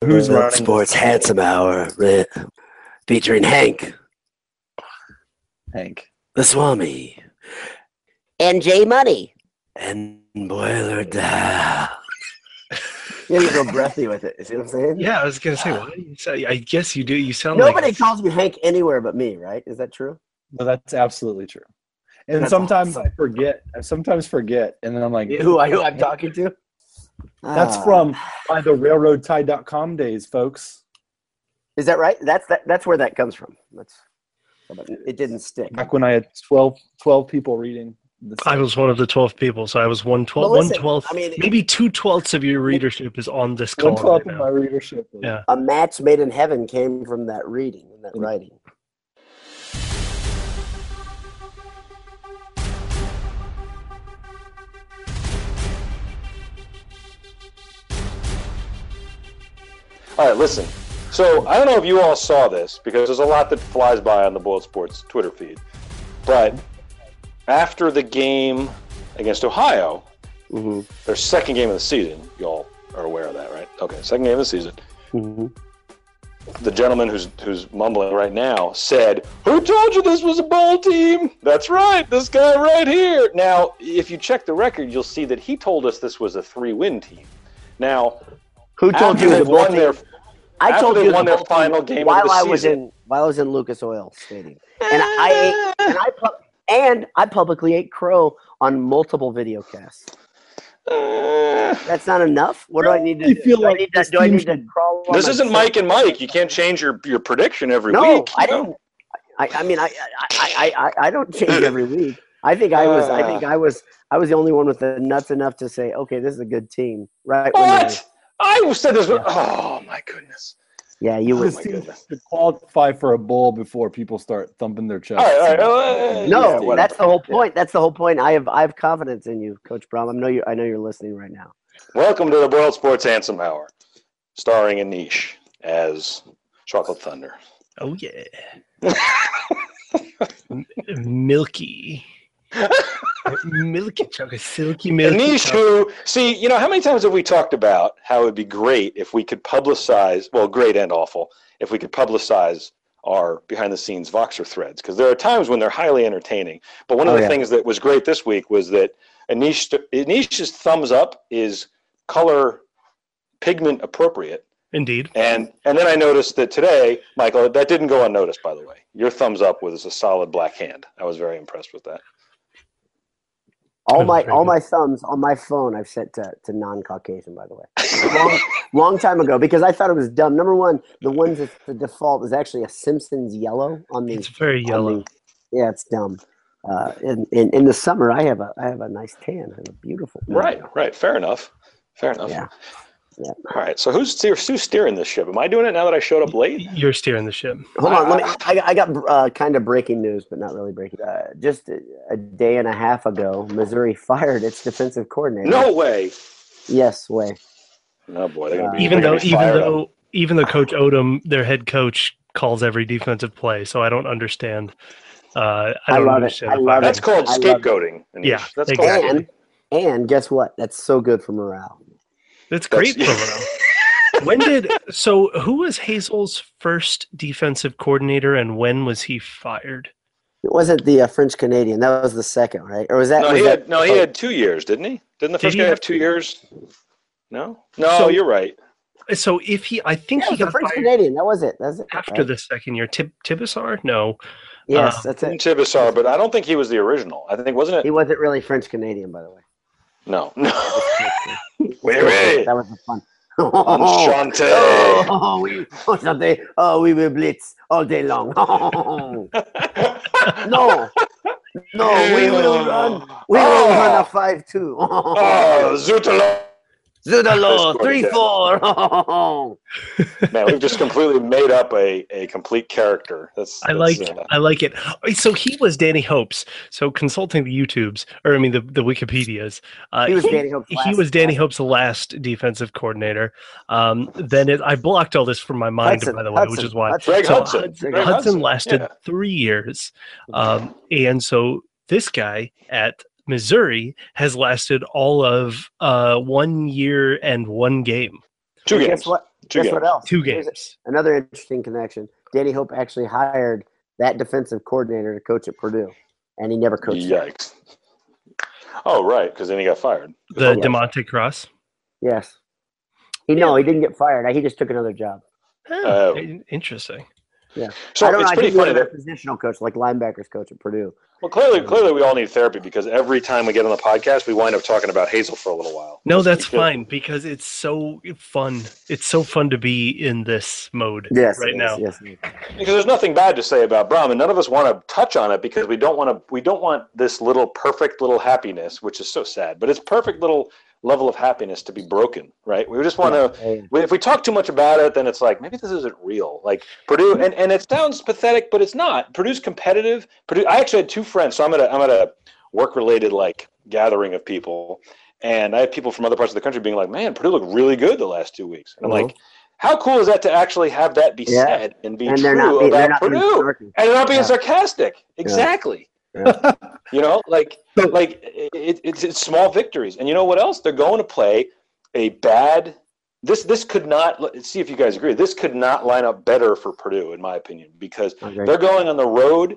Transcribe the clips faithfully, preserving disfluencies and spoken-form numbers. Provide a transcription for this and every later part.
who's World running Sports Handsome Hour uh, featuring Hank, Hank. the Swami, and J Money. and Boiler Down. You have to go breathy with it. You see what I'm saying? Yeah, I was gonna say, what do you say? I guess you do. You sound Nobody like calls me Hank anywhere but me, right? Is that true? No, that's absolutely true. And That's sometimes awesome. I forget. I sometimes forget, and then I'm like, Who, I, who I'm talking to? That's Ah. from by the railroad tie dot com days, folks. Is that right? That's that. That's where that comes from. That's. It didn't stick. Back when I had twelve, twelve people reading. The I was one of the twelve people, so I was one twelfth, But listen, one twelfth, I mean- maybe two twelfths of your readership is on this call one twelfth right of now. my readership. Yeah. A match made in heaven came from that reading and that Mm. writing. All right, listen. So I don't know if you all saw this because there's a lot that flies by on the Boiled Sports Twitter feed. But after the game against Ohio, Mm-hmm. their second game of the season, you all are aware of that, right? Okay, second game of the season. Mm-hmm. The gentleman who's who's mumbling right now said, "Who told you this was a bowl team?" That's right, this guy right here. Now, if you check the record, you'll see that he told us this was a three-win team. Now, Who told after you they've the won their I after told they you won the their whole final thing game while of the I was season. in while I was in Lucas Oil Stadium, and I ate and I pu- and I publicly ate crow on multiple video casts. Uh, That's not enough. What do I need to I do? feel do I like need to, this do I team need to crawl? on this my isn't foot? Mike and Mike. You can't change your, your prediction every No, week. I you know? didn't. I, I mean, I, I, I, I, I don't change every week. I think I was. I think I was. I was the only one with the nuts enough to say, okay, this is a good team, right? when they- What? I said this. Was, Yeah. Oh my goodness! Yeah, you Oh would. my This team goodness. to qualify for a bowl before people start thumping their chest. All right, all right. Uh, No, yeah, whatever. that's the whole Yeah. point. That's the whole point. I have. I have confidence in you, Coach Brom. I know you. I know you're listening right now. Welcome to the Boiled Sports Handsome Hour, starring Anish as Chocolate Thunder. Oh yeah, M- milky, milky chocolate, silky milky. Anish, chocolate. who, see, you know, how many times have we talked about how it would be great if we could publicize, well, great and awful, if we could publicize our behind-the-scenes Voxer threads, because there are times when they're highly entertaining. But one of Oh, the yeah. things that was great this week was that Anish, Anish's thumbs up is color pigment appropriate. Indeed. And and then I noticed that today, Michael, that didn't go unnoticed, by the way. Your thumbs up was a solid black hand. I was very impressed with that. All That's my very all good. my thumbs on my phone I've set to, to non-Caucasian, by the way. long, long time ago, because I thought it was dumb. Number one, the ones that's the default is actually a Simpsons yellow on the. It's very on yellow. the- yeah, it's dumb. Uh, in, in in the summer, I have a I have a nice tan. I have a beautiful. Right, right. Fair enough. Fair enough. Yeah. Yeah. All right. So who's steer, who's steering this ship? Am I doing it now that I showed up late? You're steering the ship. Hold on, let me. I, got- I got uh, kind of breaking news, but not really breaking. Uh, just a, a day and a half ago, Missouri fired its defensive coordinator. No way. Yes, way. Oh boy, they're gonna be Even they're though, gonna be even fired up. though, even though Coach Odom, their head coach, calls every defensive play, so I don't understand. Uh, I I don't love it. understand. I the love fire. That's called I love- scapegoating. Anish. Yeah, That's exactly. called. And and guess what? That's so good for morale. That's great That's- for morale. When did so? Who was Hazel's first defensive coordinator, and when was he fired? It wasn't the uh, French Canadian. That was the second, right? Or was that? No, was he that, had no. He oh, had two years, didn't he? Didn't the Did first he guy have have two years? No. No, So- you're right. So if he, I think Yeah, it he was the got French fired Canadian. That was it. That's it. after right? the second year. Tib- Tibisar? No. Yes, uh, that's it. Tibisar, but I don't think he was the original. I think wasn't He it? wasn't really French Canadian, by the way. No. No. Wait, wait. That was the fun. Enchante. Oh, we, enchanté. Oh, we will blitz all day long. no, no, we will run. We will run a five two. Oh, Zutalo. Zudalo, three four. Man, we've just completely made up a, a complete character. That's, I that's, like uh, I like it. Oh, So he was Danny Hopes. So consulting the YouTubes, or I mean the, the Wikipedias. Uh, He was Danny Hope's He last- was Danny Hope's last defensive coordinator. Um, then it, I blocked all this from my mind, Hudson, by the way, which Hudson, is why. Hudson. Greg So Hudson. Hudson, Greg Hudson Hudson, lasted yeah. three years, um, and so this guy at Missouri has lasted all of uh, one year and one game. two And games. guess what? Two guess what games. else? Two Here's games. another interesting connection. Danny Hope actually hired that defensive coordinator to coach at Purdue, and he never coached there. Yikes. Oh, right, because then he got fired. The Yes. DeMonte Cross. Yes. He no, he didn't get fired. He just took another job. Oh, Oh. in- interesting. Yeah. So I don't it's know. I pretty think he funny was that a positional coach, like linebackers coach at Purdue. well, clearly, clearly, we all need therapy because every time we get on the podcast, we wind up talking about Hazel for a little while. No, that's Because- fine because it's so fun. It's so fun to be in this mode Yes. right yes, now. Yes. Because there's nothing bad to say about Brom, and none of us want to touch on it because we don't want to. We don't want this little perfect little happiness, which is so sad, but it's perfect little level of happiness to be broken, right? We just want to. Hey, If we talk too much about it, then it's like maybe this isn't real. Like Purdue, and, and it sounds pathetic, but it's not. Purdue's competitive. Purdue. I actually had two friends, so I'm at a I'm at a work related like gathering of people, and I had people from other parts of the country being like, "Man, Purdue looked really good the last two weeks," and I'm Mhm. like, "How cool is that to actually have that be Yeah. said and be and true they're not, be- they're about not being Purdue, snarky. and they're not being Yeah. sarcastic?" Exactly. Yeah. You know, like like it, it's it's small victories, and you know what else? They're going to play a bad. This this could not. Let's see if you guys agree. This could not line up better for Purdue, in my opinion, because Okay. they're going on the road.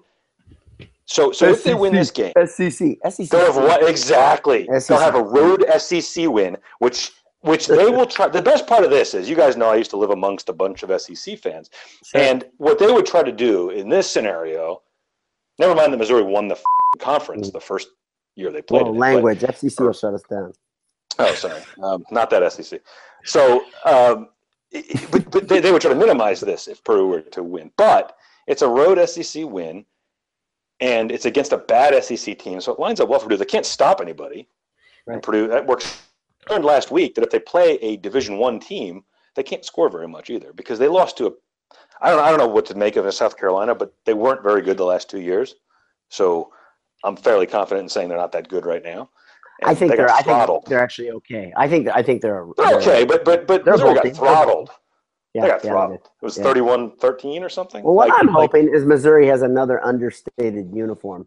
So so if they win this game, S E C, S E C, they'll have what exactly? S E C. They'll have a road S E C win, which which they will try. The best part of this is, you guys know I used to live amongst a bunch of S E C fans, Sure. and what they would try to do in this scenario. Never mind that Missouri won the f- conference the first year they played. Whoa, in it, but- language. F C C will shut us down. Oh, sorry, um, not that S E C. So, um, it- but, but they, they would try to minimize this if Purdue were to win. But it's a road S E C win, and it's against a bad S E C team, so it lines up well for Purdue. They can't stop anybody. Right. And Purdue that works. I learned last week that if they play a Division One team, they can't score very much either because they lost to a. I don't. I don't know what to make of South Carolina, but they weren't very good the last two years. So I'm fairly confident in saying they're not that good right now. And I think they they're. got I think throttled. they're actually okay. I think. I think they're. They're okay, but but but They're Missouri got bolting. throttled. Yeah, they got yeah, throttled. they It was Yeah. thirty-one thirteen or something. Well, what Like- I'm like, hoping is Missouri has another understated uniform.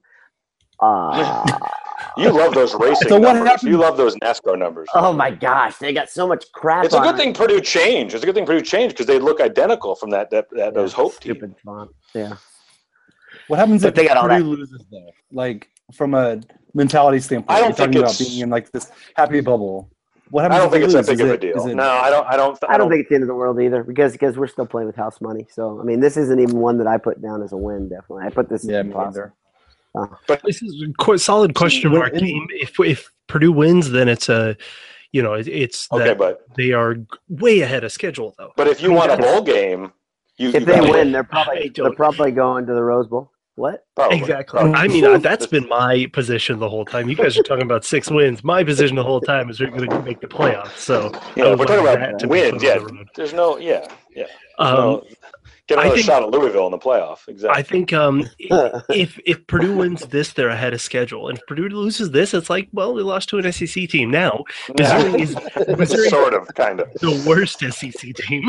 Uh, you love those racing So what numbers. happened- You love those NASCAR numbers. oh my gosh, they got so much crap. It's a on good it. thing Purdue changed. It's a good thing Purdue changed because they look identical from that that, that Yeah, those Hope team. stupid font. Yeah. What happens But if they got all Purdue that- loses though? Like from a mentality standpoint, I don't you're talking think about it's- being in like this happy bubble. What happens I don't if they think it's that lose? big Is of a it- deal. is it- No, I don't. I don't. I don't think it's the end of the world either because because we're still playing with house money. So I mean, this isn't even one that I put down as a win. Definitely, I put this. Yeah, in me positive. either. This is a qu- solid question when- mark game. If if Purdue wins, then it's a, you know, it, it's Okay, that but they are g- way ahead of schedule though. but if you want a bowl game, you If you they gotta- win, they're I probably don't- they're probably going to the Rose Bowl. What? probably, Exactly. probably. I mean, uh, that's been my position the whole time. You guys are talking about six wins. My position the whole time is we're going to make the playoffs. So Yeah, I would we're talking like about that to be wins. put Yeah, on the road. there's no. Yeah, yeah. Um, no, get I another think- shot at Louisville in the playoff. Exactly. I think um, if if Purdue wins this, they're ahead of schedule. And if Purdue loses this, it's like, well, they lost to an S E C team. Now Missouri is Missouri sort of, kind of. the worst S E C team.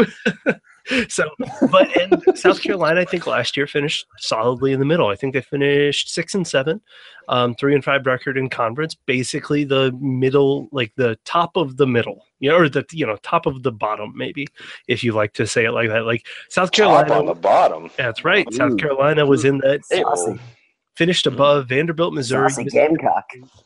So, but and South Carolina, I think last year finished solidly in the middle. I think they finished six and seven, um, three and five record in conference. Basically, the middle, like the top of the middle, you know, or the you know top of the bottom, maybe if you like to say it like that. Like South Top Carolina, on the bottom. that's right. South Ooh. Carolina was in that, Hey, Saucy. finished above Vanderbilt, Missouri. Saucy Gamecock.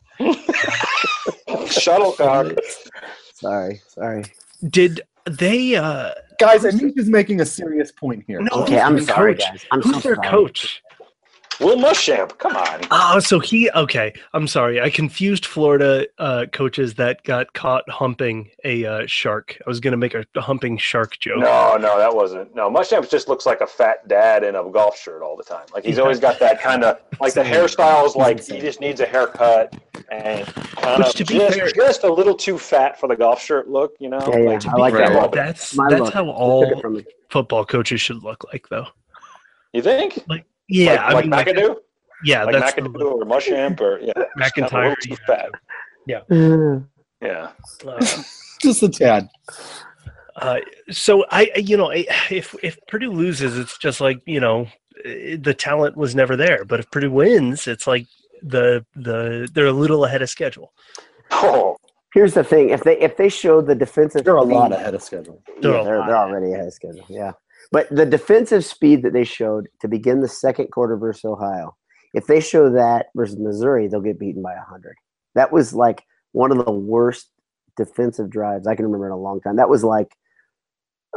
Shuttlecock. Sorry, sorry. Did they? uh Guys, Anish is making a serious point here. No, Okay, I'm who's their sorry, coach? guys. I'm Who's so their sorry. coach? Will Muschamp. Come on. Oh, so he okay. I'm sorry. I confused Florida uh, coaches that got caught humping a uh, shark. I was going to make a, a humping shark joke. No, no, that wasn't. No, Muschamp just looks like a fat dad in a golf shirt all the time. Like he's always got that kind of like the hairstyle is like he just needs a haircut and kind Which, of to be just, fair- just a little too fat for the golf shirt look. You know. Yeah, yeah. Like, To I be like fair, that look. that's My that's look. how They took all it from me. football coaches should look like, though. you think? Yeah, like, I like mean, like, McAdoo, yeah, like that's the McAdoo look. or Muschamp or yeah, just kind of a McIntyre, little too yeah. fat. Mm. Yeah. Uh, Just a tad. Uh, so I, you know, I- if if Purdue loses, it's just like you know, eh, the talent was never there. But if Purdue wins, it's like the the they're a little ahead of schedule. Oh, Here's the thing: if they if they show the defensive, They're a speed- lot ahead of schedule. They're yeah, a they're, lot they're ahead. already ahead of schedule. Yeah, but the defensive speed that they showed to begin the second quarter versus Ohio, if they show that versus Missouri, they'll get beaten by a hundred. That was like one of the worst defensive drives I can remember in a long time. That was like uh,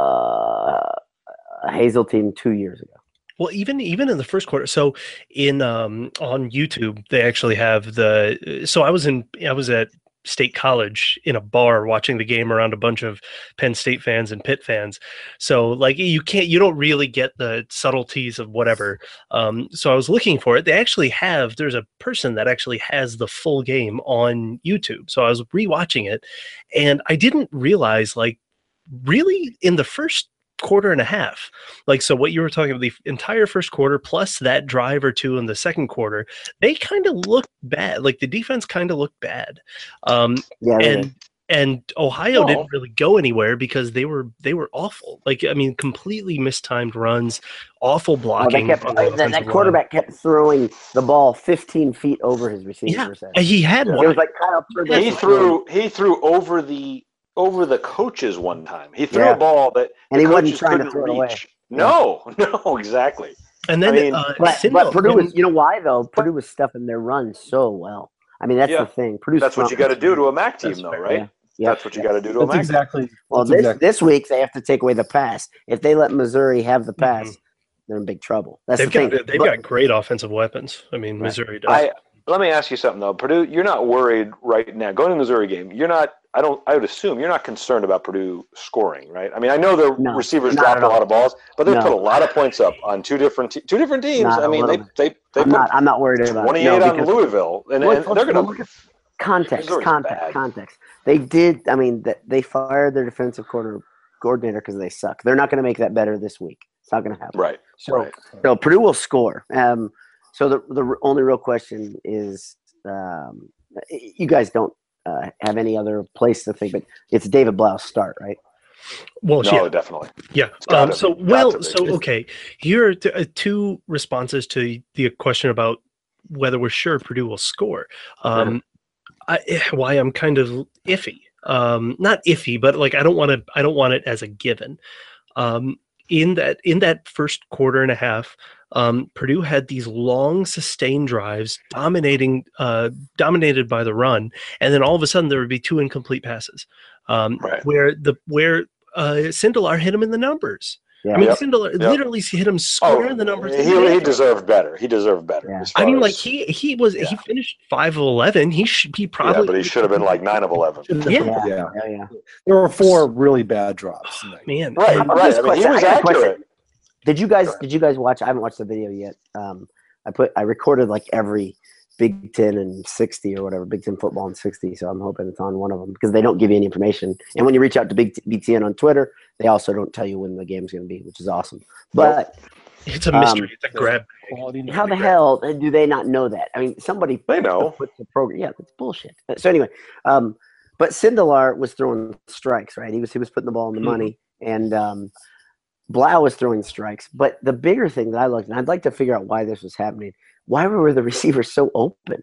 a Hazel team two years ago. Well, even even in the first quarter, so in um, on YouTube they actually have the. So I was in I was at State College in a bar watching the game around a bunch of Penn State fans and Pitt fans. So like you can't you don't really get the subtleties of whatever. Um, so I was looking for it. They actually have there's a person that actually has the full game on YouTube. So I was rewatching it, and I didn't realize like really in the first quarter and a half, like so what you were talking about, the entire first quarter plus that drive or two in the second quarter, they kind of looked bad. Like the defense kind of looked bad, um Yeah, they and did. and Ohio Well- didn't really go anywhere because they were they were awful. Like I mean completely mistimed runs, awful Oh, they blocking kept, on the that, offensive that line. quarterback kept throwing the ball fifteen feet over his receiver's head. And he had Yeah. It one. was like Kyle Turner. He threw he threw over the over the coaches one time. He threw Yeah. a ball that And he the wasn't coaches trying to couldn't throw it away. reach. No, no, exactly. And then I mean, uh, But, Sindel- but Purdue when- was, you know why though? Purdue was stuffing their run so well. I mean, that's Yeah. the thing. Purdue's That's what you front got to do to a MAC team, That's though, fair. right? Yeah. Yeah. That's what you got to do to a That's MAC. exactly. Well, that's this exactly. this week they have to take away the pass. If they let Missouri have the pass, they're in big trouble. That's they've the got thing. they've But- got great offensive weapons. I mean Right. Missouri does. I let me ask you something though, Purdue. You're not worried right now going to the Missouri game. You're not. I don't. I would assume you're not concerned about Purdue scoring, right? I mean, I know their No, receivers not dropped at a all. lot of balls, but they No. put a lot of points up on two different te- two different teams. Not I a mean, they little they they I'm put not. I'm not worried about it. twenty-eight No, on because Louisville, and, Look, and look, they're going look to. at context, Missouri's context, bad. context. They did. I mean, th- they fired their defensive quarter, coordinator because they suck. They're not going to make that better this week. It's not going to happen. Right. So, Right. so Purdue will score. Um, so the the r- only real question is, um, you guys don't uh, have any other place to think, but it's David Blau's start, right? well, No, yeah. definitely. Yeah. gotta Um, be. so Got well, to be. so okay. Here are t- uh, two responses to the question about whether we're sure Purdue will score. Um, I, eh, why I'm kind of iffy. Um, not iffy, but like I don't want to. I don't want it as a given. Um, in that in that first quarter and a half, um, Purdue had these long, sustained drives, dominating, uh, dominated by the run, and then all of a sudden there would be two incomplete passes, um, Right. where the where uh, Sindelar hit him in the numbers. Yeah. I mean, Yep. Sindelar Yep. literally hit him square in the numbers. Oh, He, he deserved better. He deserved better. Yeah. as I mean, far like as- he he was he Yeah. finished five of eleven. He should he probably yeah, but he should have been like nine of eleven. Yeah. Yeah, Yeah. yeah, yeah. There were four really bad drops. in that game. man. Right, How about right. this I mean, he question? was I got a question. accurate. Did you guys did you guys watch? I haven't watched the video yet. Um, I put I recorded like every Big Ten and sixty or whatever, Big Ten football and sixty. So I'm hoping it's on one of them because they don't give you any information. And when you reach out to Big T- B T N on Twitter, they also don't tell you when the game's going to be, which is awesome. But It's a mystery. Um, it's a grab. Quality how the number. hell do they not know that? I mean, somebody They know. puts the program. Yeah, that's bullshit. So anyway, um, but Sindelar was throwing strikes, right? He was he was putting the ball in the Mhm. money, and um, Blau was throwing strikes. But the bigger thing that I looked, and I'd like to figure out why this was happening. Why were the receivers so open?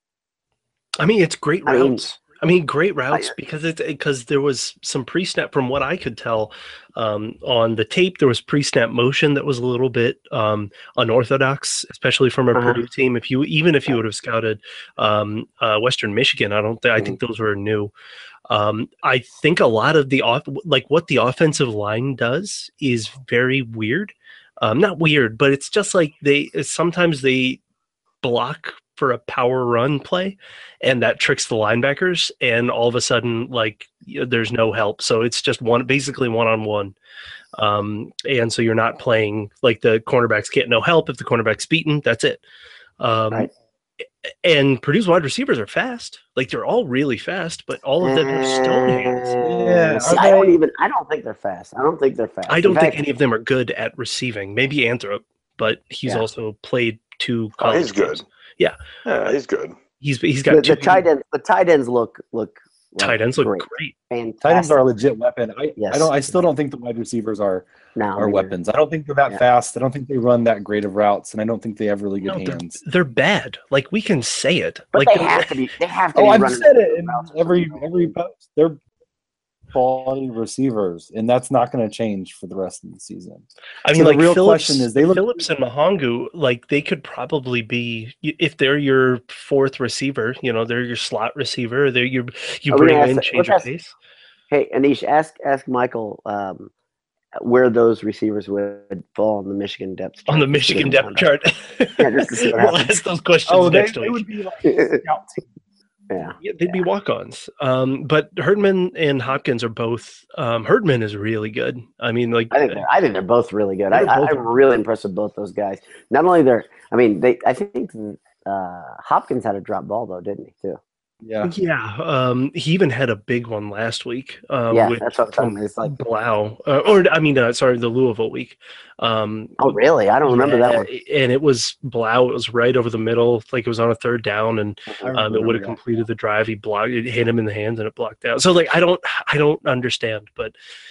I mean, it's great I mean- routes. I mean, great routes I- because it because there was some pre-snap from what I could tell um, on the tape. There was pre-snap motion that was a little bit um, unorthodox, especially from a Uh-huh. Purdue team. If you even if you would have scouted um, uh, Western Michigan, I don't. Th- I think those were new. Um, I think a lot of the off like what the offensive line does is very weird. Um, not weird, but it's just like they sometimes they block for a power run play, and that tricks the linebackers, and all of a sudden, like you know, there's no help. So it's just one, basically one on one. Um, and so you're not playing like the cornerbacks get no help. If the cornerback's beaten, that's it. Um, Right. And Purdue's wide receivers are fast. Like they're all really fast, but all of them are stone hands. Yeah, See, are I don't they- even. I don't think they're fast. I don't think they're fast. I don't In think fact, any of them are good at receiving. Maybe Anthrop, but he's Yeah. also played two Oh, college he's good. games. Yeah. Yeah, he's good. He's he's the, got two the tight ends. The tight ends look look Tight ends look great. great. Fantastic. Tight ends are a legit weapon. I, Yes. I don't. I still don't think the wide receivers are No, are neither. weapons. I don't think they're that Yeah. fast. I don't think they run that great of routes, and I don't think they have really good No, they're, hands. they're bad. Like we can say it. But like they they're- have to be. They have to Oh, be I've running said it in routes or every something. every post. They're quality receivers, and that's not going to change for the rest of the season. I mean, So the like real Phillips, question is, they look- Phillips and Mahangu, like they could probably be if they're your fourth receiver. You know, they're your slot receiver. They're your you Are we bring gonna in ask- change let's of ask- pace. Hey, Anish, ask ask Michael um, where those receivers would fall on the Michigan depth chart. On the Just to Michigan get depth them chart. Yeah, just to see what we'll happens. ask those questions Oh, they, next they week. would be like down. scout team. Yeah. Yeah, they'd be walk-ons. Um, but Herdman and Hopkins are both. Um, Herdman is really good. I mean, like I think they're, I think they're both really good. I, They're I, both- I'm really impressed with both those guys. Not only they're, I mean, they. I think uh, Hopkins had a drop ball though, didn't he? Too. Yeah. yeah. Um, he even had a big one last week. Uh, Yeah, with, that's what I'm talking from about. It's like, Blau, uh, or I mean, uh, sorry, the Louisville week. Um, oh really? I don't remember that yeah, one. And it was Blau. It was right over the middle, like it was on a third down, and I um, it remember would have that. completed the drive. He blocked it, hit him in the hands, and it blocked out. So like, I don't, I don't understand, but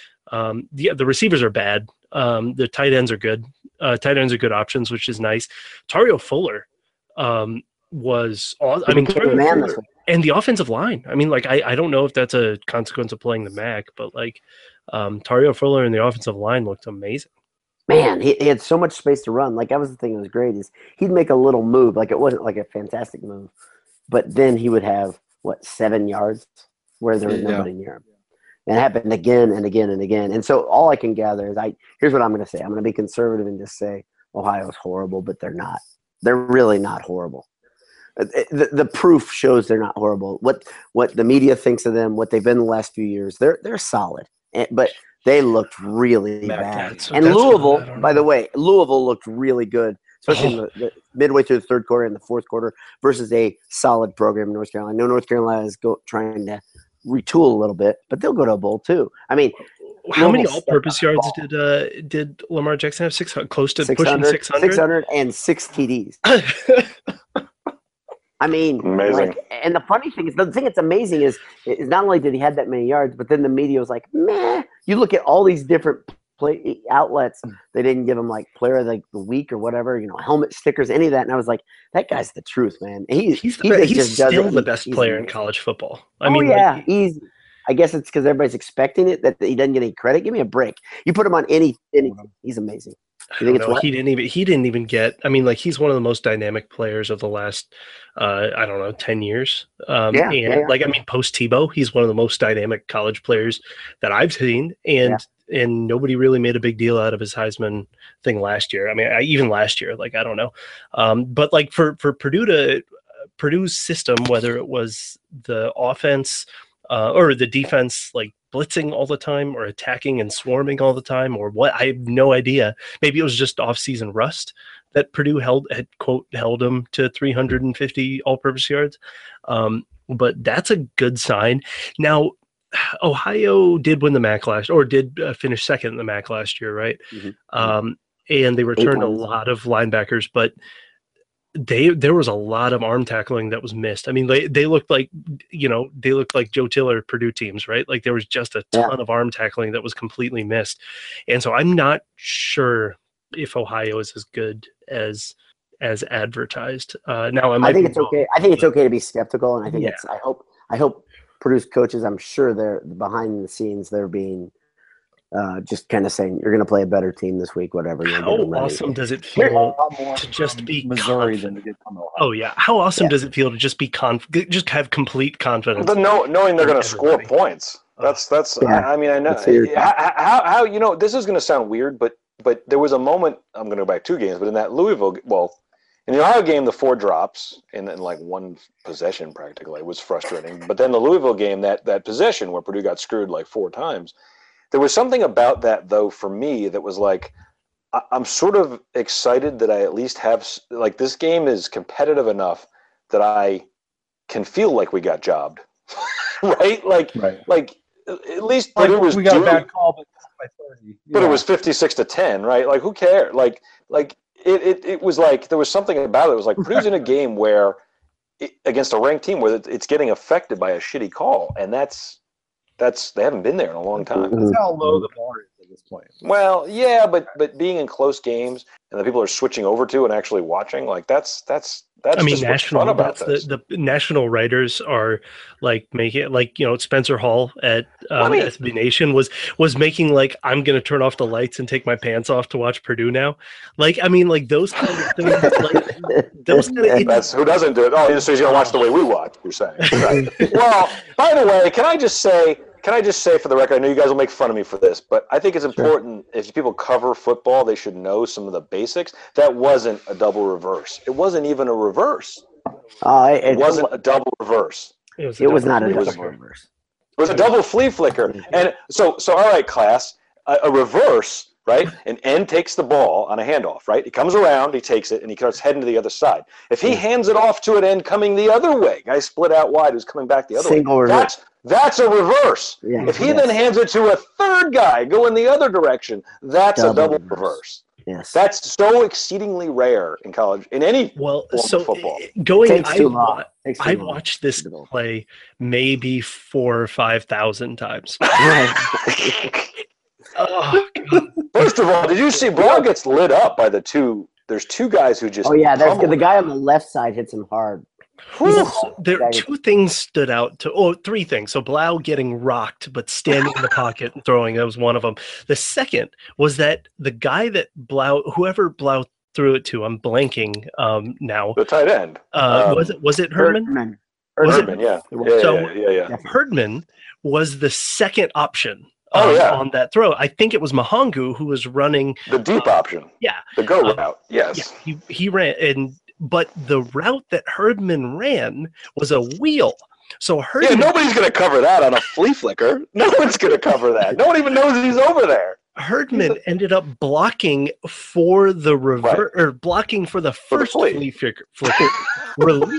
um, yeah, the receivers are bad. Um, the tight ends are good. Uh, tight ends are good options, which is nice. Tario Fuller um, was, aw- I He mean, became Tario the man Fuller, this week. and the offensive line. I mean, like, I, I don't know if that's a consequence of playing the M A C, but like, um, Tario Fuller and the offensive line looked amazing. Man, he, he had so much space to run. Like that was the thing that was great is he'd make a little move, like it wasn't like a fantastic move, but then he would have what seven yards where there was Yeah. nobody near him. And it happened again and again and again. And so all I can gather is I here's what I'm going to say. I'm going to be conservative and just say Ohio's horrible, but they're not. They're really not horrible. The, the proof shows they're not horrible. What what the media thinks of them, what they've been the last few years, they're they're solid. And, but they looked really Matt bad. Cats. And That's what- Louisville, I don't by the know. way, Louisville looked really good, especially in the, the midway through the third quarter and the fourth quarter versus a solid program in North Carolina. I know North Carolina is go, trying to retool a little bit, but they'll go to a bowl too. I mean, How many Louisville all-purpose stepped on yards the did uh, did Lamar Jackson have? Six hundred, close to six pushing hundred, six hundred. six hundred and six T Ds. I mean, Amazing. like, and the funny thing is, the thing that's amazing is, is not only did he have that many yards, but then the media was like, meh. You look at all these different play outlets, they didn't give him like player of like the week or whatever, you know, helmet stickers, any of that. And I was like, that guy's the truth, man. He, He's the he best, just he's does still it. the He- best he's player in amazing. college football. I oh mean, yeah, like, he's. I guess it's because everybody's expecting it that he doesn't get any credit. Give me a break. You put him on any, any he's amazing. I You think don't it's know. what? He didn't even he didn't even get. I mean, like he's one of the most dynamic players of the last, uh, I don't know, ten years. Um, Yeah, and yeah, yeah. like I mean, post Tebow, he's one of the most dynamic college players that I've seen, and and nobody really made a big deal out of his Heisman thing last year. I mean, I, even last year, like I don't know, um, but like for for Purdue to Purdue's system, whether it was the offense uh, or the defense, like blitzing all the time or attacking and swarming all the time or what, I have no idea. Maybe it was just off-season rust that Purdue held had quote held them to three hundred fifty all-purpose yards. Um, but that's a good sign. Now, Ohio did win the M A C last, or did uh, finish second in the M A C last year, right? Mhm. Um, and they returned a wins. lot of linebackers, but they there was a lot of arm tackling that was missed. I mean, they they looked like, you know, they looked like Joe Tiller Purdue teams, right? Like there was just a Yeah. ton of arm tackling that was completely missed. And so I'm not sure if Ohio is as good as as advertised. Uh, now I might I think be it's wrong. okay. I think it's okay to be skeptical, and I think Yeah. it's. I hope. I hope Purdue's coaches. I'm sure they're behind the scenes. They're being uh, just kind of saying, "You're going to play a better team this week, whatever." You'll How get them ready." awesome does it They're a feel? lot more to just from be Missouri confident. than they did from Ohio. Oh yeah, how awesome Yeah. does it feel to just be conf- just have complete confidence? But no, knowing they're going to score Everybody. points. That's that's. Yeah. I, I mean, I know That's serious. how, how how you know this is going to sound weird, but but there was a moment. I'm going to go back two games, but in that Louisville, well, in the Ohio game, the four drops in, in like one possession practically was frustrating. But then the Louisville game, that that possession where Purdue got screwed like four times, there was something about that though for me that was like. I- I'm sort of excited that I at least have s- like this game is competitive enough that I can feel like we got jobbed, right? Like, Right. like at least Like, Purdue was we got due, a bad call, but by thirty. but Yeah. it was fifty-six to ten, right? Like, who cared? Like, like it, it, it was like there was something about it. It was like Purdue's in a game where i- against a ranked team where it- it's getting affected by a shitty call, and that's that's they haven't been there in a long time. That's how low the bar is at this point. Well, yeah, but but being in close games and the people are switching over to and actually watching, like that's that's that's I mean, just what's national. fun about That's this. the, the national writers are like making it like you know Spencer Hall at um, I mean- S B Nation was was making like I'm gonna turn off the lights and take my pants off to watch Purdue now. Like I mean, like those kind of things. Like those kind of That's who doesn't do it. Oh, so he's gonna watch the way we watch. You're saying. Right. Well, by the way, can I just say? Can I just say for the record? I know you guys will make fun of me for this, but I think it's important if people cover football, they should know some of the basics. That wasn't a double reverse. It wasn't even a reverse. Oh, it, It wasn't a double reverse. it was, It was not a It was- double reverse. It was a double flea flicker. And so, so all right, class, a, a reverse, right? An end takes the ball on a handoff, right? He comes around, he takes it, and he starts heading to the other side. If he hands it off to an end coming the other way, guy split out wide who's coming back the other Single way, reverse. that's that's a reverse. Yeah, If he yes. then hands it to a third guy going the other direction, that's Double a double reverse. reverse. Yes. That's so exceedingly rare in college, in any well. form So of football. uh, going, Takes I too long. wa- Takes too I long. watched this play maybe four or five thousand times. Oh, God. First of all, did you see Brown gets lit up by the two? There's two guys who just Oh yeah, that's pummel the him. guy on the left side hits him hard. Whew. There Yeah, two things stood out to oh three things. So Blau getting rocked but standing in the pocket and throwing, that was one of them. The second was that the guy that Blau whoever Blau threw it to, I'm blanking um now. The tight end. Uh Um, was it was it Herdman? Herdman. Was it- Herdman, yeah. Yeah, So- yeah, yeah, yeah. Herdman was the second option Oh, um, yeah. on that throw. I think it was Mahangu who was running. The deep option. Yeah. The go Uh, route. Yes. Yeah, he, he ran and but the route that Herdman ran was a wheel. So Yeah, Herdman nobody's going to cover that on a flea flicker. No one's going to cover that. No one even knows he's over there. Herdman ended up blocking for the reverse or blocking for the the first flea. flea flicker, flicker relief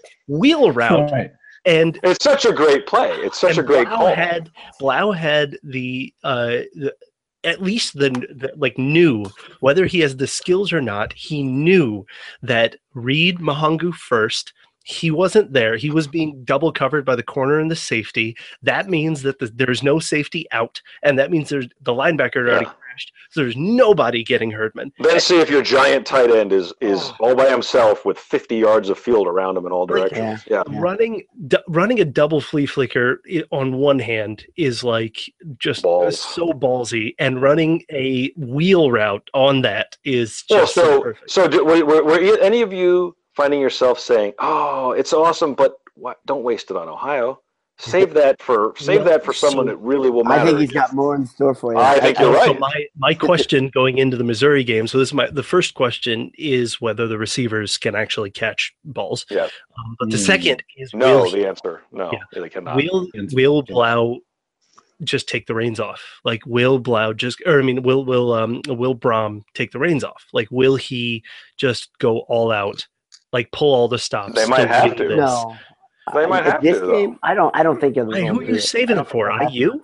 wheel route, Right. and It's such a great play. It's such and a great Blau call. had Blau had the uh the, at least the, the like knew whether he has the skills or not. He knew that read Mahangu first. He wasn't there. He was being double covered by the corner and the safety. That means that the, there's no safety out, and that means there's the linebacker had already Yeah. crashed. So there's nobody getting Herdman. Then see if your giant tight end is is all by himself with fifty yards of field around him in all Right. directions. Yeah. Yeah. Running d- running a double flea flicker i- on one hand is like just Balls. so ballsy, and running a wheel route on that is Well, just so so perfect. so do, were, were, were e- any of you finding yourself saying, "Oh, it's awesome, but what, don't waste it on Ohio. Save that for save No, that for someone so- that really will matter." I think he's against." got more in store for you. I think Uh, you're so right. my my question going into the Missouri game. So this is my the first question is whether the receivers can actually catch balls. Yes. Um, but the Hmm. second is No, will the answer. No, Yeah. they cannot. will will Blau just take the reins off? Like will Blau just or I mean will will um will Brom take the reins off? Like will he just go all out? Like pull all the stops. They might Go have get to. this? No, They might Uh, have this to, though. game. I don't. I don't think it'll. Hey, who are you saving it for? I you?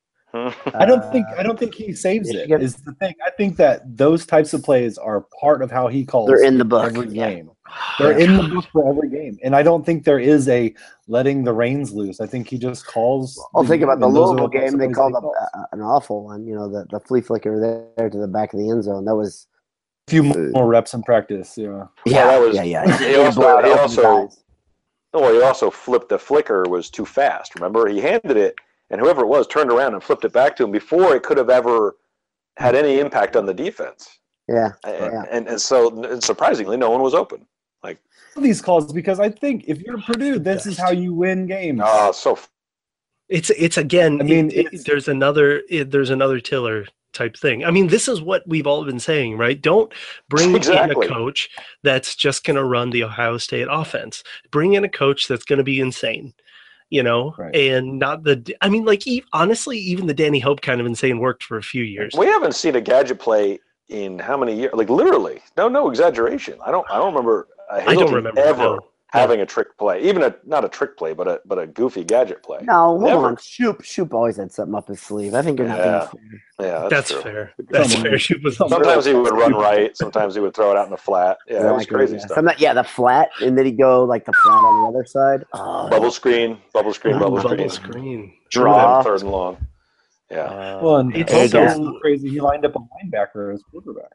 I don't think I don't think he saves it. Michigan. Is the thing. I think that those types of plays are part of how he calls They're in the book. every Yeah. game. They're in the book for every game, and I don't think there is a letting the reins loose. I think he just calls. Well, think about the and those are Louisville types game. of They plays called he a, calls. a, an awful one. You know, the the flea flicker there to the back of the end zone. That was. a few more reps in practice. Yeah, Yeah, that was- yeah, yeah. he He also- blew out he open also- guys. Well, he also flipped the flicker was too fast. Remember, he handed it, and whoever it was turned around and flipped it back to him before it could have ever had any impact on the defense. Yeah, And, Yeah. and, and so, and surprisingly, no one was open. these calls because I think if you're Purdue, this is how you win games. Oh, so It's it's again. I mean, it- it- it's- there's another it, there's another Tiller type thing. I mean, this is what we've all been saying, right? Don't bring Exactly. in a coach that's just going to run the Ohio State offense. Bring in a coach that's going to be insane, you know, Right. and not the. I mean, like e- honestly, even the Danny Hope kind of insane worked for a few years. we haven't seen a gadget play in how many years? Like literally, no, no exaggeration. I don't, I don't remember. Uh, I don't Hazelton remember ever no. having a trick play, even a not a trick play, but a but a goofy gadget play. No, hold Never. on. Shoop, Shoop always had something up his sleeve. I think you're not Yeah. being fair. Yeah, that's, That's true. fair. That's Someone- fair. She was Sometimes he would run right. Sometimes he would throw it out in the flat. Yeah, that was Exactly, crazy yeah. stuff. Some- yeah, the flat, and then he'd go like the flat on the other side. Oh, Bubble screen, bubble screen, bubble, bubble screen. screen. Draw. Third and long. Yeah. Uh, Well, and it's it's also also- crazy. He lined up a linebacker as quarterback.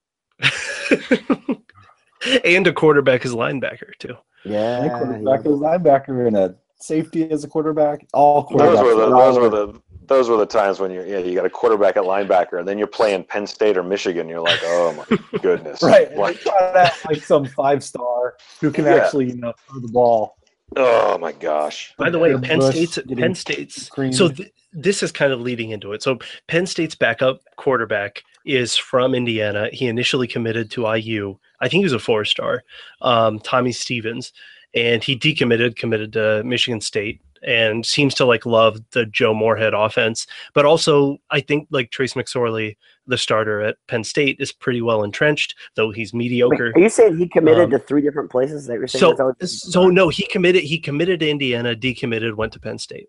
and a quarterback as linebacker too. And yeah. a quarterback as linebacker and a safety as a quarterback. All quarterbacks. Those were the are all- those were the those were the times when you yeah you got a quarterback at linebacker and then you're playing Penn State or Michigan. You're like, oh my goodness, right. And Like, they brought out like some five star who can Yeah. actually you know throw the ball. oh my gosh. By the way, Bush Penn State's getting Penn State's screened. so th- this is kind of leading into it. So Penn State's backup quarterback is from Indiana. He initially committed to I U. I think he was a four star, um, Tommy Stevens, and he decommitted, committed to Michigan State, and seems to like love the Joe Moorhead offense. But also, I think like Trace McSorley, the starter at Penn State, is pretty well entrenched, though he's Wait, mediocre. are you saying he committed Um, to three different places? That you're saying So, that's always- so no, he committed. He committed to Indiana, decommitted, went to Penn State,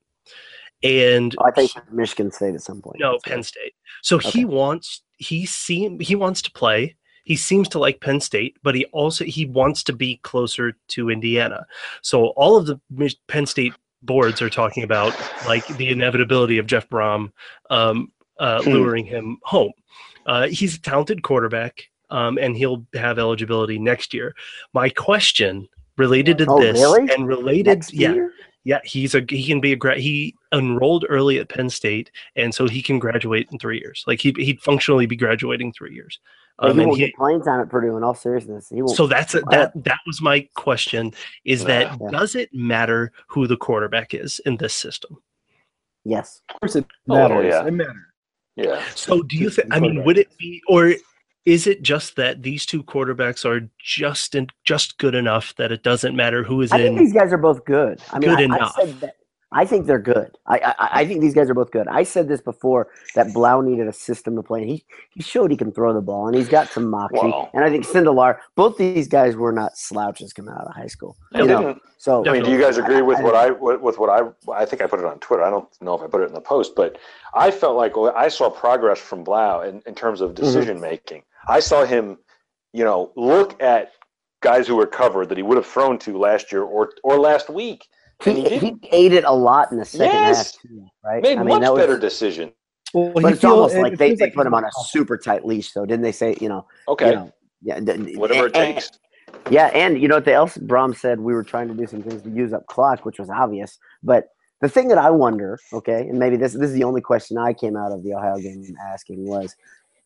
and Oh, I think Michigan State at some point. no, Penn State. So Okay. he wants he seem he wants to play. He seems to like Penn State, but he also he wants to be closer to Indiana. So all of the Mich- Penn State boards are talking about like the inevitability of Jeff Brom um, uh, Hmm. luring him home. Uh, he's a talented quarterback, um, and he'll have eligibility next year. My question related to Oh, this really? and related, Next yeah, year? yeah, he's a he can be a gra- he enrolled early at Penn State, and so he can graduate in three years. Like he he'd functionally be graduating three years. But Um, he and won't he, get playing time at Purdue. In all seriousness, he won't. so that's a, that that was my question: is that Yeah. does it matter who the quarterback is in this system? yes. Of course, it A little, matters. yeah. It matters. Yeah. So do you Just think? the I mean, quarterback. would it be, or is it just that these two quarterbacks are just in, just good enough that it doesn't matter who is I think in? these guys are both good. I mean, Good I, enough. I said that. I think they're good. I, I I think these guys are both good. I said this before that Blau needed a system to play. And he he showed he can throw the ball, and he's got some moxie. Wow. And I think Sindelar, both these guys were not slouches coming out of high school. I You know, didn't- so I mean, do you guys agree with I- what I with with what I I think I put it on Twitter. I don't know if I put it in the post, but I felt like well, I saw progress from Blau in, in terms of decision making. I saw him, you know, look at guys who were covered that he would have thrown to last year or or last week, and he he, he didn't. ate it a lot in the second Yes. half too, right? Made I mean, much that was, better decision. Well, But he it's feel- almost it- like it they, feels they like put he's him on a confident. super tight leash, though, didn't they? Say, you know, Okay, you know, yeah, d- whatever it and- takes. Yeah, and you know what else Brom said? We were trying to do some things to use up clock, which was obvious. But the thing that I wonder, okay, and maybe this this is the only question I came out of the Ohio game asking was,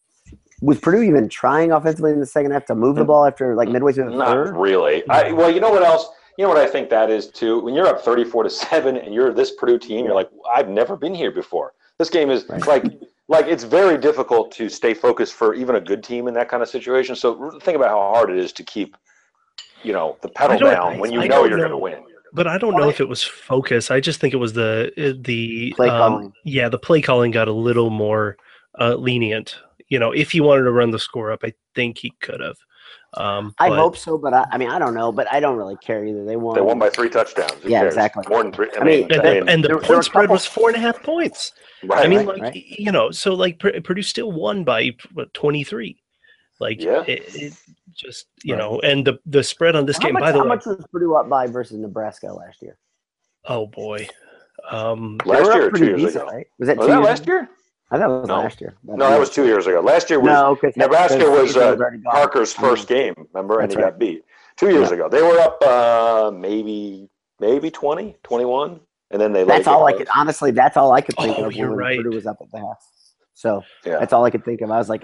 was Purdue even trying offensively in the second half to move the ball after like midway through the Not third? really. I, well, you know what else? You know what I think that is too. When you're up thirty-four to seven and you're this Purdue team, you're like, I've never been here before. This game is Right. like, like it's very difficult to stay focused for even a good team in that kind of situation. So think about how hard it is to keep, you know, the pedal I don't- down when you I know don't you're know. going to win. But I don't know if it was focus. I just think it was the the Play um, calling. Yeah, the play calling got a little more uh, lenient. You know, if he wanted to run the score up, I think he could have. Um, I but- hope so, but I, I mean, I don't know, but I don't really care either. They won. They won by three touchdowns. Who Yeah, cares? exactly. More than three. I, I mean, mean, And, I the, mean, and the there- there were point a spread couple- was four and a half points. right, I mean, right, like right. you know, so like Pur- Purdue still won by what, twenty-three. Like Yeah. it, it just you Right. know, and the the spread on this How game. much, By the how way, much was Purdue up by versus Nebraska last year? oh boy, um, They last were up year or two pretty years decent, ago. right? Was that Was two that years last ago? year? I thought it was No. last year. but- No, that was two years ago. Last year was No, because Nebraska because was Hazel uh, was already gone. Parker's I know. first game, remember? And That's he right. got beat. Two years Yeah. ago. They were up uh, maybe maybe twenty, twenty-one, and then they let That's it get all I close. could honestly. That's all I could think Oh, of you're when right. Purdue was up at the half. So Yeah. that's all I could think of. I was like,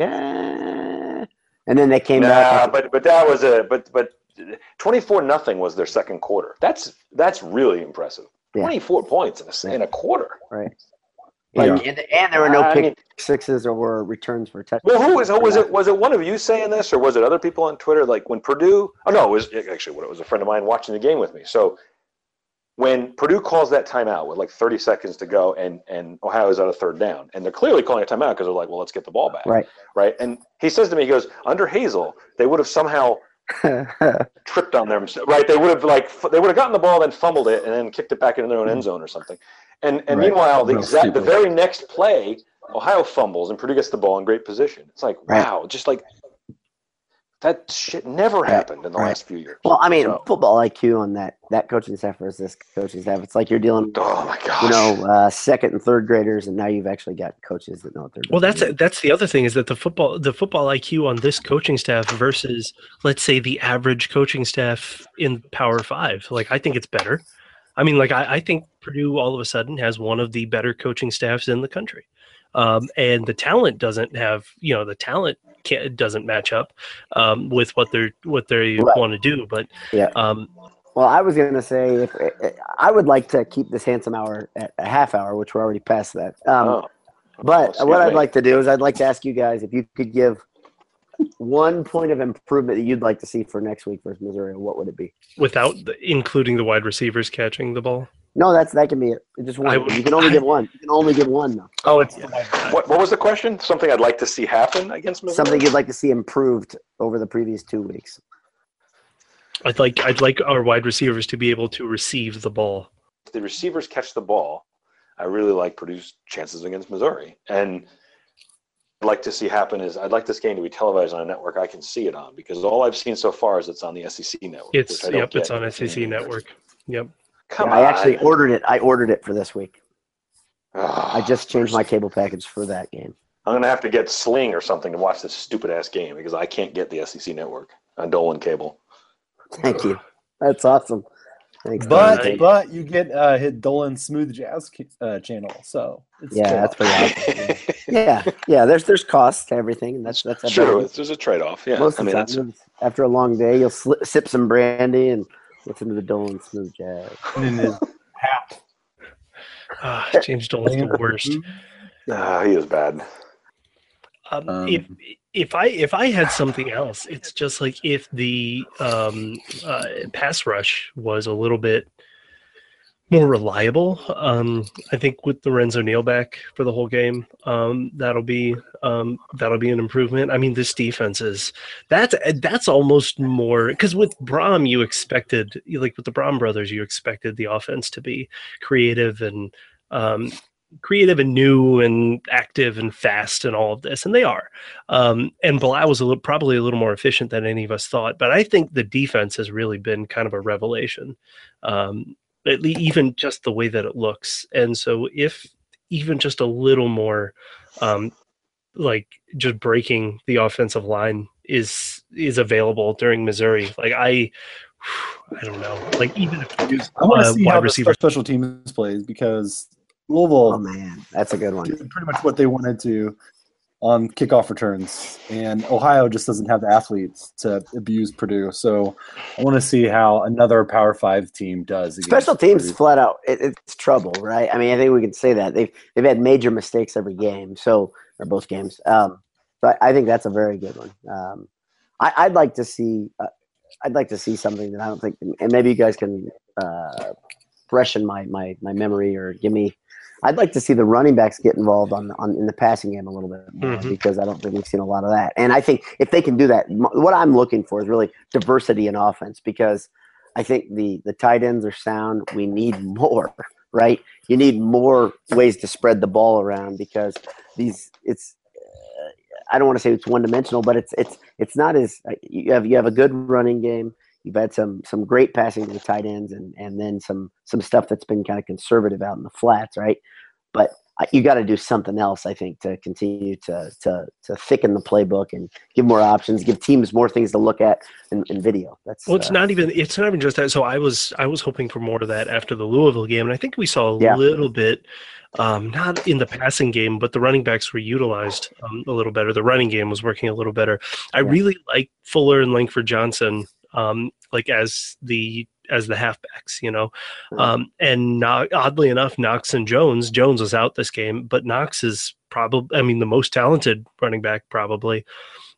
eh. And then they came Nah, back. but but that was a but but twenty-four nothing was their second quarter. That's that's really impressive. Yeah. twenty-four points in a, s- in a quarter. Right. And, and, and there were no I pick mean- sixes or returns for touchdowns. Well, who was who was it? Was it one of you saying this, or was it other people on Twitter? Like when Purdue? Oh no, it was actually what it was a friend of mine watching the game with me. So when Purdue calls that timeout with like thirty seconds to go, and and Ohio is on a third down, and they're clearly calling a timeout because they're like, well, let's get the ball back, Right. right? And he says to me, he goes, under Hazel, they would have somehow tripped on them, right? They would have like f- they would have gotten the ball, then fumbled it, and then kicked it back into their own end zone or something. And and Right. meanwhile, the Real exact the stupid. very next play, Ohio fumbles and Purdue gets the ball in great position. It's like Right. wow, just like that shit never Right. happened in the Right. last few years. Well, I mean, So- football I Q on that that coaching staff versus this coaching staff. It's like you're dealing with, oh my gosh, you know, uh, second and third graders, and now you've actually got coaches that know what they're doing. Well, that's that's the other thing is that the football the football I Q on this coaching staff versus, let's say, the average coaching staff in Power Five. Like, I think it's better. I mean, like, I, I think Purdue all of a sudden has one of the better coaching staffs in the country, um, and the talent doesn't have, you know, the talent can't, doesn't match up um, with what they're what they Right. want to do. But Yeah. um, Well, I was going to say if I would like to keep this handsome hour at a half hour, which we're already past that. Um, oh. But Excuse what I'd me. like to do is I'd like to ask you guys if you could give one point of improvement that you'd like to see for next week versus Missouri. What would it be? without the, including the wide receivers catching the ball, No, that's that can be it. Just I one. would- You can only give one. You can only give one. Though. Oh, it's What what was the question? Something I'd like to see happen against Missouri? Something you'd like to see improved over the previous two weeks. I'd like I'd like our wide receivers to be able to receive the ball. If the receivers catch the ball, I really like Purdue's chances against Missouri. And I'd like to see happen is I'd like this game to be televised on a network I can see it on, because all I've seen so far is it's on the S E C network. It's which I don't yep, it's get. on S E C Network. Yep. Come Yeah, on. I actually ordered it. I ordered it for this week. Ah, I just changed my cable package for that game. I'm going to have to get Sling or something to watch this stupid ass game because I can't get the S E C network on Dolan cable. Thank you. That's awesome. Thanks. but Dolan. but you get uh, hit Dolan's Smooth Jazz uh, channel, so it's Yeah, chill. that's pretty awesome. Yeah, yeah. There's there's costs to everything, and that's that's It's true. It's, there's a trade off. Yeah. Most I of mean, the that's, time, after a long day, you'll sli sip some brandy and listen to the Dolan Smooth Jazz. And in his hat. Ah, James Dolan's the worst. ah, he is bad. Um, Um, if if I if I had something else, it's just like if the um, uh, pass rush was a little bit more reliable. Um, I think with Lorenzo Neal back for the whole game, um, that'll be um, that'll be an improvement. I mean, this defense is that's that's almost more because with Braum you expected, like with the Braum brothers, you expected the offense to be creative and um, creative and new and active and fast and all of this, and they are. Um, and Bilal was a little, probably a little more efficient than any of us thought, but I think the defense has really been kind of a revelation. Um, at least even just the way that it looks. And so if even just a little more um, like just breaking the offensive line is is available during Missouri, like I I don't know, like even if I want to uh, see wide how the receivers special teams plays because Louisville Oh man, that's a good one. did pretty much what they wanted to on kickoff returns, and Ohio just doesn't have the athletes to abuse Purdue. So I want to see how another Power Five team does. against Special teams, Purdue. flat out, it, it's trouble, right? I mean, I think we can say that they've they've had major mistakes every game, so or both games. Um, so I, I think that's a very good one. Um, I, I'd like to see, uh, I'd like to see something that I don't think, and maybe you guys can uh, freshen my my my memory or give me. I'd like to see the running backs get involved on on in the passing game a little bit more Mhm. because I don't think we've seen a lot of that. And I think if they can do that, m- what I'm looking for is really diversity in offense because I think the the tight ends are sound. We need more, right? You need more ways to spread the ball around because these it's. Uh, I don't want to say it's one dimensional, but it's it's it's not as you have you have a good running game. You've had some some great passing to the tight ends, and and then some some stuff that's been kind of conservative out in the flats, right? But you got to do something else, I think, to continue to to to thicken the playbook and give more options, give teams more things to look at in, in video. That's well, it's uh, not even it's not even just that. So I was I was hoping for more of that after the Louisville game, and I think we saw a Yeah. little bit, um, not in the passing game, but the running backs were utilized um, a little better. The running game was working a little better. I Yeah. really like Fuller and Langford Johnson, um, like as the as the halfbacks, you know, um, and not, oddly enough, Knox and Jones. Jones was out this game, but Knox is probably, I mean, the most talented running back probably.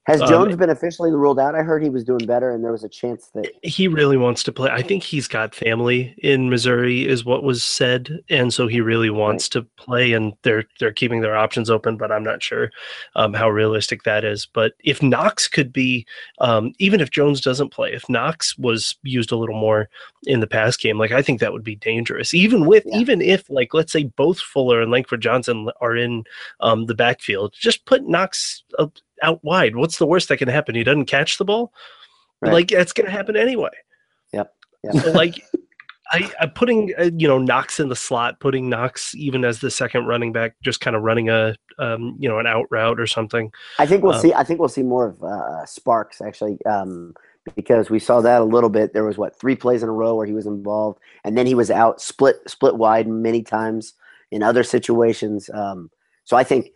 Has Um, Jones been officially ruled out? I heard he was doing better, and there was a chance that He really wants to play. I think he's got family in Missouri, is what was said, and so he really wants to play. And they're they're keeping their options open, but I'm not sure um, how realistic that is. But if Knox could be, um, even if Jones doesn't play, if Knox was used a little more in the pass game, like I think that would be dangerous. Even with Yeah. even if like let's say both Fuller and Langford Johnson are in um, the backfield, just put Knox up out wide. What's the worst that can happen? He doesn't catch the ball. Right. Like that's going to happen anyway. Yep. Yep. So like, I, I putting uh, you know Knox in the slot, putting Knox even as the second running back, just kind of running a um, you know an out route or something. I think we'll Um, see. I think we'll see more of uh, Sparks actually, um, because we saw that a little bit. There was what three plays in a row where he was involved, and then he was out split split wide many times in other situations. Um, so I think.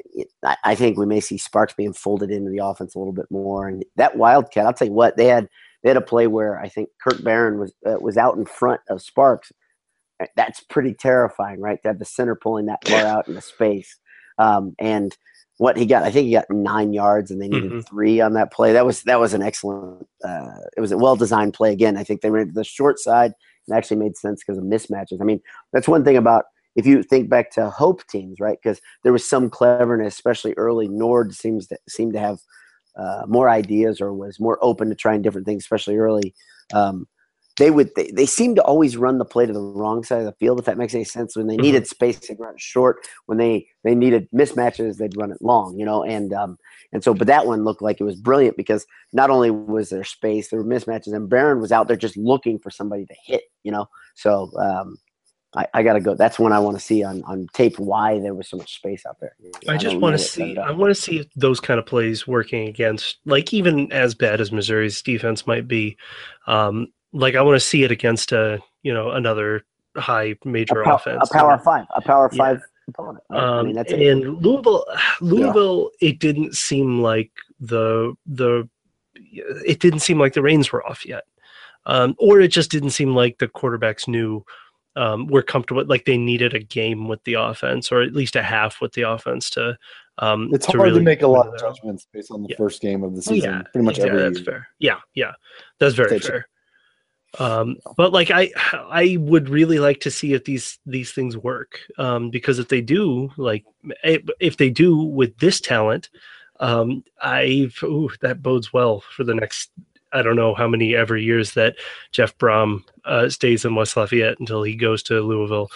I I think we may see Sparks being folded into the offense a little bit more, and that Wildcat. I'll tell you what, they had they had a play where I think Kirk Barron was uh, was out in front of Sparks. That's pretty terrifying, right? To have the center pulling that far out into space, um, and what he got, I think he got nine yards, and they needed Mhm. three on that play. That was that was an excellent. Uh, it was a well designed play. Again, I think they ran to the short side. It actually made sense because of mismatches. I mean, that's one thing about. If you think back to Hope teams, right? Because there was some cleverness, especially early. Nord seems to seemed to have uh, more ideas or was more open to trying different things, especially early. Um, they would they, they seemed to always run the play to the wrong side of the field, if that makes any sense. When they needed space, they'd run it short. When they they needed mismatches, they'd run it long. You know, and um, and so, but that one looked like it was brilliant because not only was there space, there were mismatches, and Barron was out there just looking for somebody to hit. You know, so. Um, I, I gotta go. That's one I want to see on, on tape. Why there was so much space out there. I just don't want know to what set see. it up. I want to see those kind of plays working against, like even as bad as Missouri's defense might be. Um, like I want to see it against a you know another high major a, pow- offense. a power five, a power Yeah. five opponent. Right? I Um, mean, that's it. and Louisville, Louisville, it didn't seem like the the it didn't seem like the reins were off yet, um, or it just didn't seem like the quarterbacks knew um, were comfortable. Like they needed a game with the offense, or at least a half with the offense to. Um, It's to hard really to make a lot win of it out. judgments based on the Yeah. first game of the Oh, season. yeah, Pretty much yeah, every that's year. fair. Yeah, yeah, that's very That's- fair. Um, but like I, I would really like to see if these these things work, um, because if they do, like if, if they do with this talent, um, I ooh, that bodes well for the next. I don't know how many ever years that Jeff Brom uh, stays in West Lafayette until he goes to Louisville.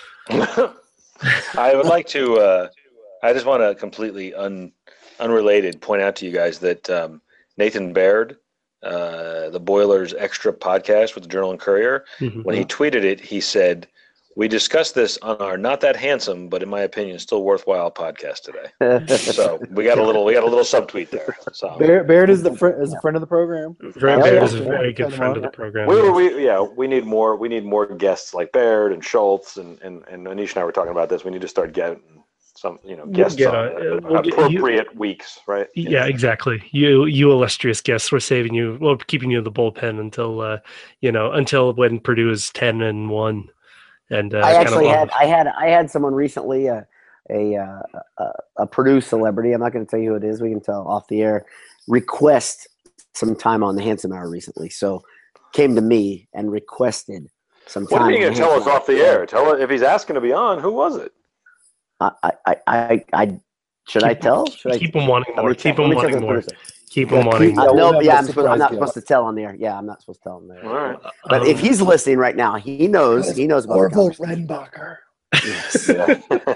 I would like to. Uh, I just want to completely un, unrelated point out to you guys that um, Nathan Baird, uh, the Boilers Extra podcast with the Journal and Courier, Mhm. when he tweeted it, he said, "We discussed this on our not that handsome, but in my opinion, still worthwhile podcast today." So we got a little, we got a little subtweet there. So Baird, Baird is the fr- is a friend of the program. Brad Oh, Baird yeah. is a very good Cut him friend off. of the program. we yes. were, we yeah, we need more, we need more guests like Baird and Schultz and and and Anish and I were talking about this. We need to start getting some, you know, guests get on a- uh, uh, we'll get- appropriate weeks, right? Yeah, exactly. You, you illustrious guests, we're saving you. Well, keeping you in the bullpen until, uh, you know, until when Purdue is ten and one, and uh, I kind actually of had I had I had someone recently uh, a uh, a a Purdue celebrity. I'm not going to tell you who it is. We can tell off the air. Request some time on the Handsome Hour recently, so came to me and requested some time. What are you on going the to tell us Handsome off the Hour. air? Tell us if he's asking to be on. Who was it? I I I, I should I Keep- tell? Should I keep them wanting let more. me Keep check- let them me check wanting with the more. producer. Keep Yeah, them wanting keep- more. Uh, Yeah, no, we'll have yeah, a I'm supposed, I'm surprise not guest. supposed to tell on there. Yeah, I'm not supposed to tell on there. All right. But if Um, he's listening right now, he knows. He knows about the Orville conversation. Redenbacher. Yes. Yeah.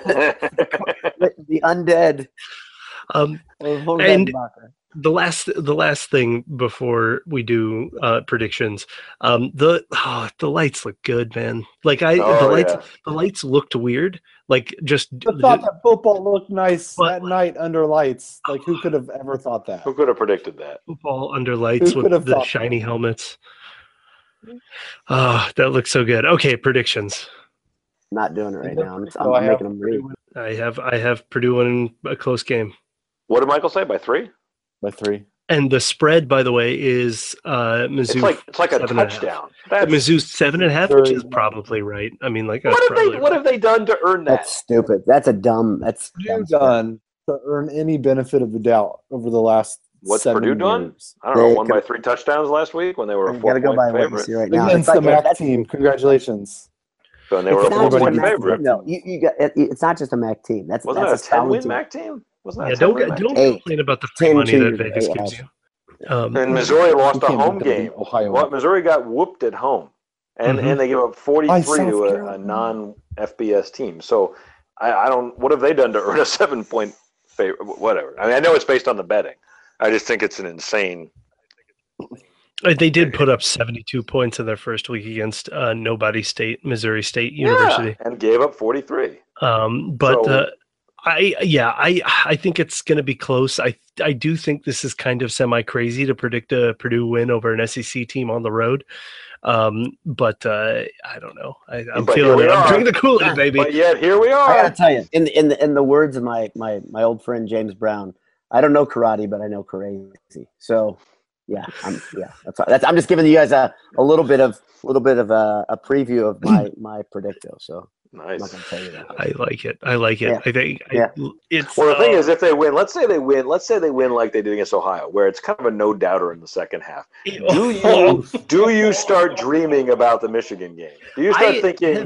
the, the undead. um, Orville And- Redenbacher. the last the last thing before we do uh predictions, um the oh, the lights look good, man. Like I Oh, the lights yeah. the lights looked weird, like just I thought that football looked nice But- at night under lights. Like, who could have ever thought that? Who could have predicted that? football under lights Who with could have the thought shiny helmets. Oh, that looks so good. Okay, predictions. Not doing it right now. I'm, So I'm, I I'm have making them read. I have I have Purdue in a close game. What did Michael say? By three? by three. And the spread, by the way, is uh Mizzou. It's like it's like a seven and a half. touchdown. The That's, Mizzou's seven and a half, which is Very- probably right. I mean, like that's what have probably they What have they done to earn that? That's stupid. That's a dumb. That's dumb Purdue done to earn any benefit of the doubt over the last What's seven Purdue doing? years. I don't know. They Won could- by three touchdowns last week when they were a You got to go four-point by what you favorite. see right now. Against It's the like, yeah, MAC that's- team. Congratulations. And they were It's a not just a four-point MAC favorite. team. No, you, you got. It, it's not just a MAC team. That's Wasn't that's that a a solid ten-win team. MAC team? Wasn't that Yeah, a don't ten-win don't MAC team? Eight. complain about the free ten money two that years Vegas ago, gives eight you. Um, And Missouri lost You a can't home beat them game. against Ohio. Well, Missouri got whooped at home, and Mhm. and they gave up By forty-three South to a, a Carolina. non-F B S team. So I, I don't. What have they done to earn a seven-point favor? Whatever. I mean, I know it's based on the betting. I just think it's an insane. Uh, They did put up seventy-two points in their first week against uh, Nobody State, Missouri State University. Yeah, and gave up forty-three. Um, but So- uh, I, yeah, I, I think it's going to be close. I, I do think this is kind of semi crazy to predict a Purdue win over an S E C team on the road. Um, but uh, I don't know. I, I'm But here feeling we it. I'm are. drinking the Kool-Aid, baby. But yet here we I are. gotta tell you, in the, in the in the words of my my my old friend James Brown, I don't know karate, but I know crazy. So yeah, I'm yeah. That's, that's I'm just giving you guys a, a little bit of a little bit of a, a preview of my my predicto. So I'm not Nice. gonna tell you that. I like it. I like it. Yeah. I think I- Yeah. it's. Well, the thing uh, is, if they win, let's say they win. Let's say they win like they did against Ohio, where it's kind of a no doubter in the second half. Do you do you start dreaming about the Michigan game? Do you start I- thinking,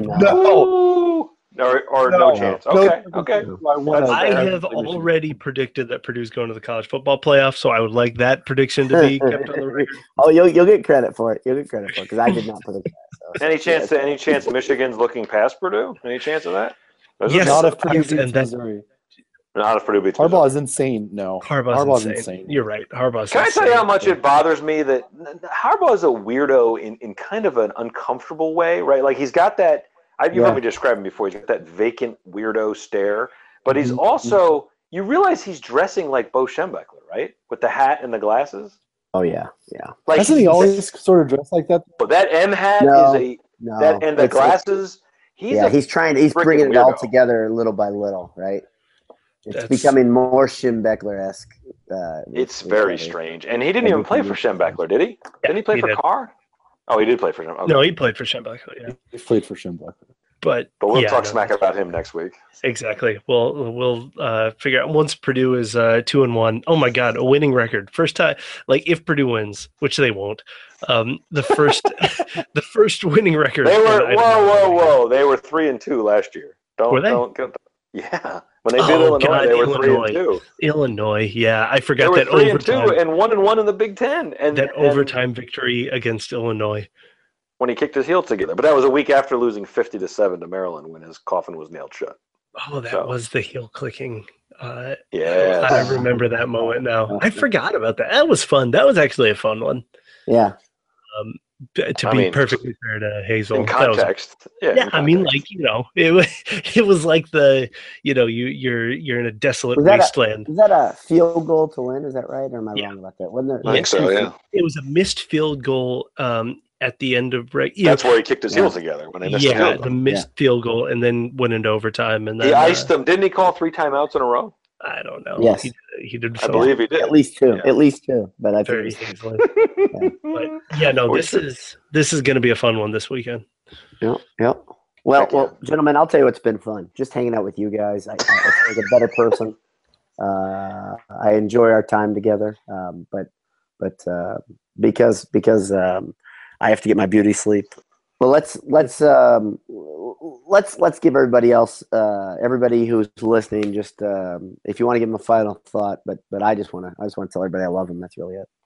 No. "Ooh," or, or no, No. chance? No. Okay, okay. I wanna- That's I fair. have already predicted that Purdue's going to the college football playoff, so I would like that prediction to be kept on the record. Oh, you'll you'll get credit for it. You'll get credit for it because I did not predict that. So. Any chance? To, any chance Michigan's looking past Purdue? Any chance of that? This is Yes. Not if Purdue Yes, beats and that- Missouri. Not if Purdue beats Harbaugh Missouri. is insane. No. Harbaugh's, Harbaugh's insane. insane. You're right. Harbaugh's Can I tell you insane. how much it bothers me that Harbaugh is a weirdo in, in kind of an uncomfortable way, right? Like he's got that. I, you've Yeah. heard me describe him before. He's got that vacant weirdo stare, but he's Mhm. also. You realize he's dressing like Bo Schembechler, right? With the hat and the glasses. Oh yeah, yeah. Like Hasn't he he's- always sort of dressed like that? that M hat No. is a No, that and the it's- glasses. He's yeah, a he's trying. He's freaking bringing it all weirdo. together little by little, right? It's That's- becoming more Schembechler esque. Uh, with- It's with very every- strange, and he didn't even play for Schembechler, did he? Didn't he play he for did. Carr? Oh, he did play for him. Okay. No, he played for Schembechler, yeah. He played for Schembechler. But, But we'll yeah, talk no, smack about him next week. Exactly. Well, we'll uh, figure out once Purdue is uh, two and one. Oh my God, a winning record! First time, like if Purdue wins, which they won't, um, the first, the first winning record. They were and I don't whoa, know. whoa, whoa! They were three and two last year. Don't Were they? don't get. Yeah, when they beat Oh, Illinois, God, they were Illinois. three and two. Illinois, yeah, I They forgot were that three and overtime. two, and one and one in the Big Ten. And that and overtime victory against Illinois. when he kicked his heels together, but that was a week after losing fifty to seven to Maryland when his coffin was nailed shut. Oh, that So- was the heel clicking. Uh, Yeah, I remember that moment now. I forgot about that. That was fun. That was actually a fun one. Yeah, Um, b- to I be mean, perfectly fair to Hazel, in that was- context. Yeah, yeah, in I mean, context. like you know, it was it was like the you know you you're you're in a desolate Was that a- wasteland. is that a field goal to win? Is that right, or am I Yeah. wrong about that? Wasn't there? I think so. Yeah, It was a missed field goal um, at the end of break. that's where he kicked his heels together when they missed the yeah, field the goal. missed field goal and then went into overtime and then He uh, iced them. Didn't he call three timeouts in a row? I don't know. Yes. he, he did. I so believe he did. At least two. Yeah. At least two. But I very think. easily. But yeah, no, Or this should- is this is going to be a fun one this weekend. Yep. Yep. Well, Heck yeah. well, gentlemen, I'll tell you what's been fun. Just hanging out with you guys. I, I, I feel like a better person. Uh, I enjoy our time together. Um, but but uh, because because um, I have to get my beauty sleep. Well, let's let's um, let's let's give everybody else, uh, everybody who's listening, just um, if you want to give them a final thought. But but I just want to I just want to tell everybody I love them. That's really it.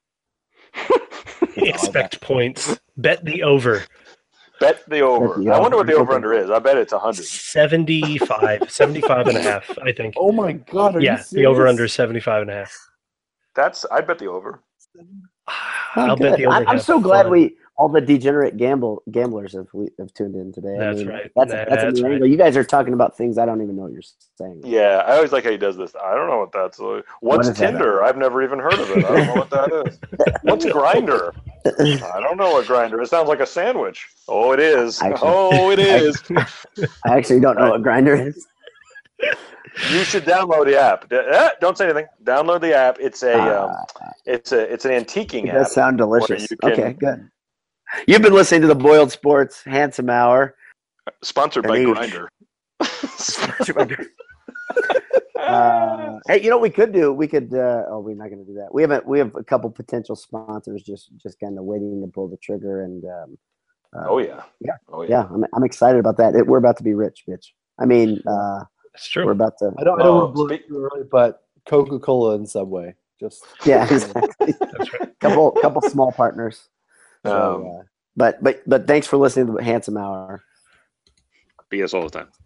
Expect points. Bet the over. Bet the over. Bet the I wonder what the over. over under is. I bet it's one hundred. seventy-five, seventy-five and a half, I think. Oh my God! Are yeah, you the over serious? under is seventy-five and a half. That's I bet the over. Oh, I'll bet good. the over. I'm, I'm have so glad fun. we all the degenerate gamble gamblers have we have tuned in today. I That's mean, right. That's, That- that's, a that's new right. angle. You guys are talking about things I don't even know what you're saying. Yeah, I always like how he does this. I don't know what that's. Like. What's What is that? Tinder? I've never even heard of it. I don't know what that is. What's Grinder? I don't know what Grinder. It sounds like a sandwich. Oh, it is. Actually- oh, it is. I actually don't know what Grinder is. You should download the app. D- eh, don't say anything. Download the app. It's a Uh, um, it's a it's an antiquing It app. does sound delicious. you can- Okay, good. You've been listening to the Boiled Sports Handsome Hour. Sponsored by Hey. Grinder. Uh, hey, you know what we could do? We could. Uh, oh, we're not going to do that. We haven't. We have a couple potential sponsors just just kind of waiting to pull the trigger. And um, uh, oh yeah, yeah, oh yeah. I'm I'm excited about that. It, we're about to be rich, bitch. I mean, uh, That's true. we're about to. I don't, I don't Oh, want to blow speak- it too early, but Coca-Cola and Subway. Just Yeah, exactly. That's right. couple couple small partners. So, Um, uh, but but but thanks for listening to the Handsome Hour. B S all the time.